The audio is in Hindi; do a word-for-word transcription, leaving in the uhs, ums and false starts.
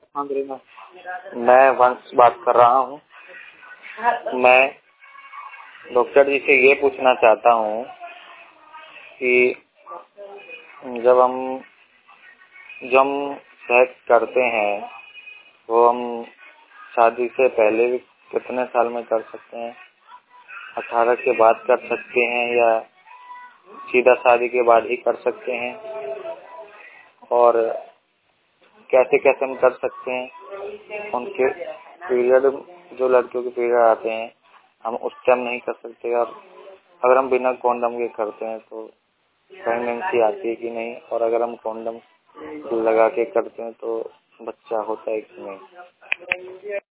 हाँ गरिमा, मैं वंश बात कर रहा हूँ। मैं डॉक्टर जी से ये पूछना चाहता हूँ कि जब हम जब हम सेक्स करते हैं वो हम शादी से पहले भी कितने साल में कर सकते हैं? अठारह के बाद कर सकते हैं या सीधा शादी के बाद ही कर सकते हैं? और कैसे कैसे हम कर सकते हैं? उनके पीरियड, जो लड़कियों के पीरियड आते हैं, हम उस टाइम नहीं कर सकते, और अगर हम बिना कॉन्डम के करते हैं तो प्रेगनेंसी आती है कि नहीं, और अगर हम कॉन्डम लगा के करते हैं तो बच्चा होता है कि नहीं?